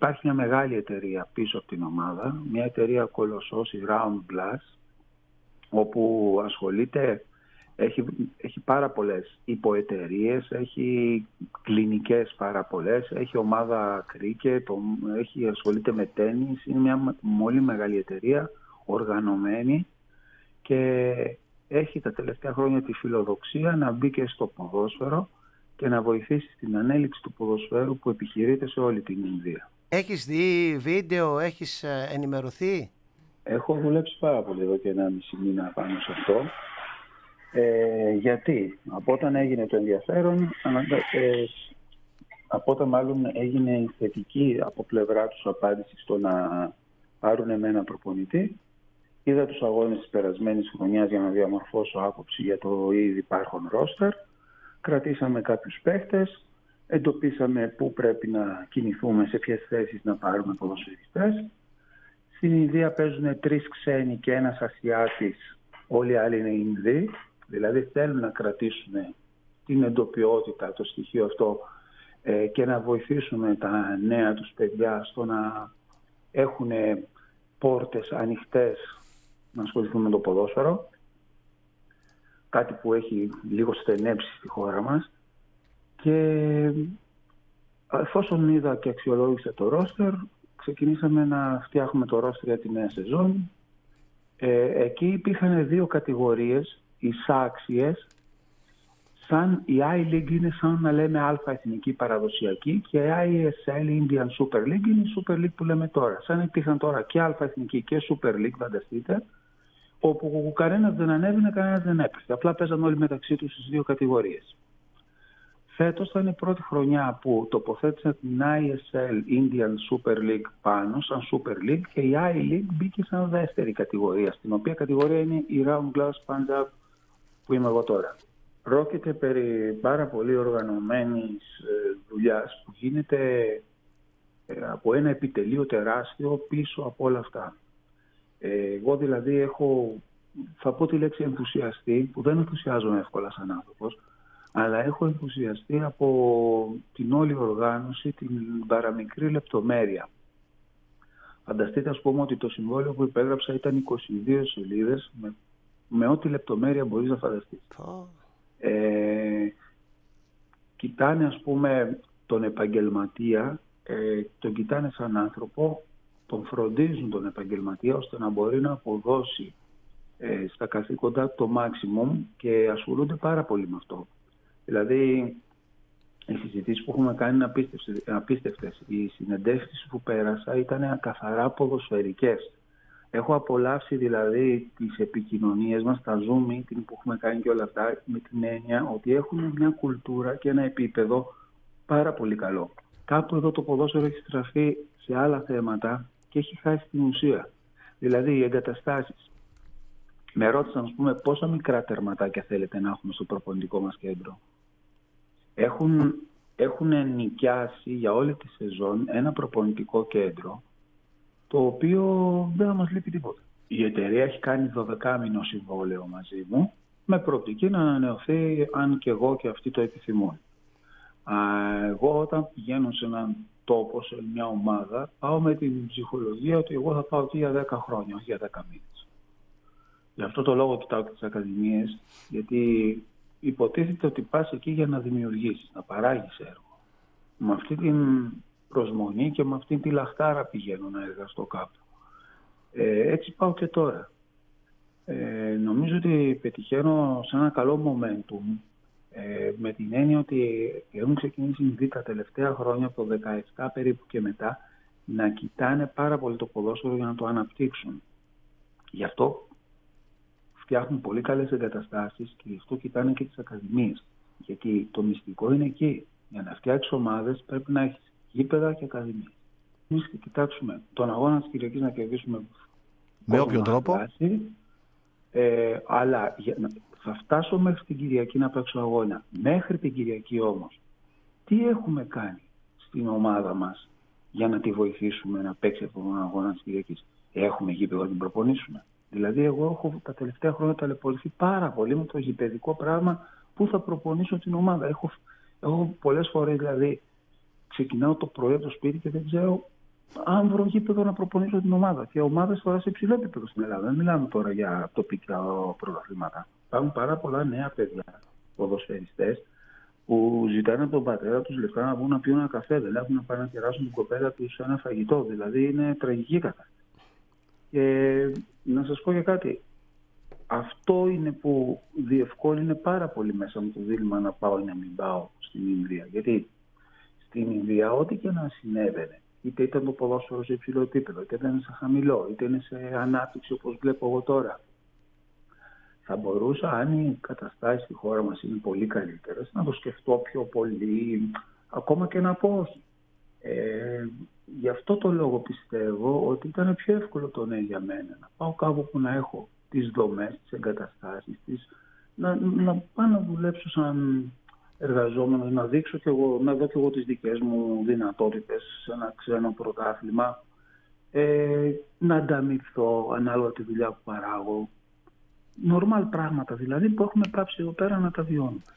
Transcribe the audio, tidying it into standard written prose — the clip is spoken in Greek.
υπάρχει μια μεγάλη εταιρεία πίσω από την ομάδα, μια εταιρεία κολοσσός, η Round Glass, όπου ασχολείται, έχει πάρα πολλές υποεταιρείες, έχει κλινικές πάρα πολλές, έχει ομάδα κρίκετ, ασχολείται με τένις, είναι μια πολύ μεγάλη εταιρεία, οργανωμένη, και έχει τα τελευταία χρόνια τη φιλοδοξία να μπει και στο ποδόσφαιρο και να βοηθήσει στην ανέλυξη του ποδοσφαίρου που επιχειρείται σε όλη την Ινδία. Έχεις δει βίντεο, έχεις ενημερωθεί? Έχω δουλέψει πάρα πολύ εδώ και 1,5 μήνα πάνω σε αυτό. Γιατί από όταν έγινε το ενδιαφέρον, από όταν μάλλον έγινε η θετική από πλευρά τους απάντηση στο να πάρουν ένα προπονητή, είδα τους αγώνες της περασμένης χρονιάς για να διαμορφώσω άποψη για το ήδη υπάρχον ρόστερ. Κρατήσαμε κάποιους παίχτες, εντοπίσαμε πού πρέπει να κινηθούμε, σε ποιες θέσεις να πάρουμε ποδοσφαιριστές. Στην Ινδία παίζουν 3 ξένοι και 1 Ασιάτης, όλοι οι άλλοι είναι Ινδοί. Δηλαδή θέλουν να κρατήσουν την εντοπιότητα, το στοιχείο αυτό, και να βοηθήσουν τα νέα τους παιδιά στο να έχουν πόρτες ανοιχτές να ασχοληθούν με το ποδόσφαιρο. Κάτι που έχει λίγο στενέψει στη χώρα μας. Και εφόσον είδα και αξιολόγησα το ρόστερ, ξεκινήσαμε να φτιάχνουμε το ρόστερ για τη νέα σεζόν. Εκεί υπήρχαν 2 κατηγορίες εισάξιες. Σαν η I-League είναι σαν να λέμε Α εθνική παραδοσιακή, και η ISL, Indian Super League, είναι η Super League που λέμε τώρα. Σαν υπήρχαν τώρα και Α εθνική και Super League, φανταστείτε, όπου κανένας δεν ανέβαινε, κανένας δεν έπρεπε. Απλά παίζαν όλοι μεταξύ τους στις 2 κατηγορίες. Φέτος θα είναι η πρώτη χρονιά που τοποθέτησαν την ISL, Indian Super League, πάνω σαν Super League, και η I-League μπήκε σαν δεύτερη κατηγορία, στην οποία κατηγορία είναι η Round Glass Punjab που είμαι εγώ τώρα. Πρόκειται περί πάρα πολύ οργανωμένης δουλειάς που γίνεται από ένα επιτελείο τεράστιο πίσω από όλα αυτά. Εγώ δηλαδή θα πω τη λέξη ενθουσιαστή, που δεν ενθουσιάζομαι εύκολα σαν άνθρωπος, αλλά έχω ενθουσιαστεί από την όλη οργάνωση, την παραμικρή λεπτομέρεια. Φανταστείτε, ας πούμε, ότι το συμβόλαιο που υπέγραψα ήταν 22 σελίδες με ό,τι λεπτομέρεια μπορείς να φανταστείς. Κοιτάνε, ας πούμε, τον επαγγελματία, τον κοιτάνε σαν άνθρωπο, τον φροντίζουν τον επαγγελματία ώστε να μπορεί να αποδώσει στα καθήκοντα το maximum, και ασχολούνται πάρα πολύ με αυτό. Δηλαδή, οι συζητήσεις που έχουμε κάνει είναι απίστευτες. Οι συνεντεύξεις που πέρασα ήταν καθαρά ποδοσφαιρικές. Έχω απολαύσει δηλαδή τις επικοινωνίες μας, τα Zoom meeting που έχουμε κάνει και όλα αυτά, με την έννοια ότι έχουν μια κουλτούρα και ένα επίπεδο πάρα πολύ καλό. Κάπου εδώ το ποδόσφαιρο έχει στραφεί σε άλλα θέματα και έχει χάσει την ουσία. Δηλαδή οι εγκαταστάσεις. Με ρώτησαν, ας πούμε, πόσα μικρά τερματάκια θέλετε να έχουμε στο προπονητικό μας κέντρο. Έχουν νοικιάσει για όλη τη σεζόν ένα προπονητικό κέντρο, το οποίο δεν θα μας λείπει τίποτα. Η εταιρεία έχει κάνει 12 μήνο συμβόλαιο μαζί μου, με προοπτική να ανανεωθεί αν και εγώ και αυτοί το επιθυμούν. Εγώ όταν πηγαίνω σε έναν τόπο, σε μια ομάδα, πάω με την ψυχολογία ότι εγώ θα πάω εκεί για 10 χρόνια, όχι για 10 μήνες. Γι' αυτό το λόγο κοιτάω και τις ακαδημίες, γιατί υποτίθεται ότι πας εκεί για να δημιουργήσεις, να παράγεις έργο. Με αυτή την προσμονή και με αυτή τη λαχτάρα πηγαίνω να εργαστώ κάπου. Έτσι πάω και τώρα. Νομίζω ότι πετυχαίνω σε ένα καλό momentum, με την έννοια ότι έχουν ξεκινήσει ήδη τα τελευταία χρόνια, από το 17 περίπου και μετά, να κοιτάνε πάρα πολύ το ποδόσφαιρο για να το αναπτύξουν. Γι' αυτό φτιάχνουν πολύ καλές εγκαταστάσεις και γι' αυτό κοιτάνε και τις ακαδημίες. Γιατί το μυστικό είναι εκεί. Για να φτιάξεις ομάδες πρέπει να έχεις γήπεδα και ακαδημίες. Εμείς θα κοιτάξουμε τον αγώνα της Κυριακής να κερδίσουμε με όποιον τρόπο. Αλλά θα φτάσω μέχρι την Κυριακή να παίξω αγώνα. Μέχρι την Κυριακή όμως, τι έχουμε κάνει στην ομάδα μας για να τη βοηθήσουμε να παίξει αυτόν τον αγώνα της Κυριακής? Έχουμε γήπεδο να την προπονήσουμε? Δηλαδή, εγώ έχω τα τελευταία χρόνια ταλαιπωρηθεί πάρα πολύ με το γηπεδικό πράγμα που θα προπονήσω την ομάδα. Έχω πολλές φορές, δηλαδή, ξεκινάω το πρωί από το σπίτι και δεν ξέρω αν βρω γήπεδο να προπονήσω την ομάδα. Και ομάδες τώρα σε υψηλό επίπεδο στην Ελλάδα. Δεν μιλάμε τώρα για τοπικά πρωταθλήματα. Υπάρχουν πάρα πολλά νέα παιδιά, ποδοσφαιριστές, που ζητάνε από τον πατέρα τους λεφτά να βγουν να πιούν ένα καφέ. Δεν έχουν να πάνε να κεράσουν την κοπέλα τους ένα φαγητό. Δηλαδή είναι τραγική κατάσταση. Και να σας πω για κάτι. Αυτό είναι που διευκόλυνε πάρα πολύ μέσα μου το δίλημμα να πάω ή να μην πάω στην Ινδία. Γιατί στην Ινδία ό,τι και να συνέβαινε, είτε ήταν το ποδόσφαιρο σε υψηλό επίπεδο, είτε ήταν σε χαμηλό, είτε είναι σε ανάπτυξη όπως βλέπω εγώ τώρα, θα μπορούσα, αν οι καταστάσεις στη χώρα μας είναι πολύ καλύτερες, να το σκεφτώ πιο πολύ, ακόμα και να πω όχι. Γι' αυτό το λόγο πιστεύω ότι ήταν πιο εύκολο το ναι για μένα. Να πάω κάπου που να έχω τις δομές, τις εγκαταστάσεις, να πάω να δουλέψω σαν εργαζόμενος, να δείξω και εγώ, να δω και εγώ τις δικές μου δυνατότητες σε ένα ξένο πρωτάθλημα, να ανταμυφθώ ανάλογα τη δουλειά που παράγω. Νορμάλ πράγματα δηλαδή που έχουμε πάψει εδώ πέρα να τα βιώνουμε.